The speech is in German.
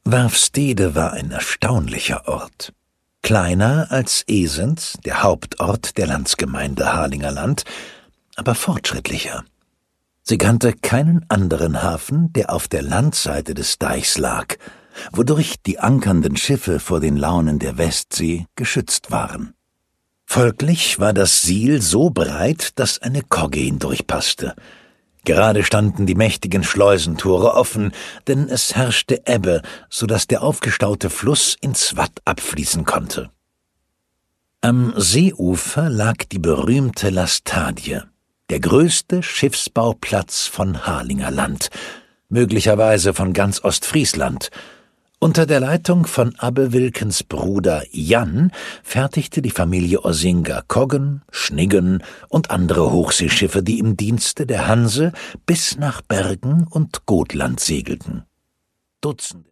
Warfstede war ein erstaunlicher Ort. Kleiner als Esens, der Hauptort der Landsgemeinde Harlingerland, aber fortschrittlicher. Sie kannte keinen anderen Hafen, der auf der Landseite des Deichs lag, wodurch die ankernden Schiffe vor den Launen der Westsee geschützt waren. Folglich war das Siel so breit, dass eine Kogge hindurchpasste. Gerade standen die mächtigen Schleusentore offen, denn es herrschte Ebbe, so dass der aufgestaute Fluss ins Watt abfließen konnte. Am Seeufer lag die berühmte Lastadie, der größte Schiffsbauplatz von Harlingerland, möglicherweise von ganz Ostfriesland. Unter der Leitung von Abbe Wilkens Bruder Jan fertigte die Familie Ossinger Koggen, Schniggen und andere Hochseeschiffe, die im Dienste der Hanse bis nach Bergen und Gotland segelten. Dutzende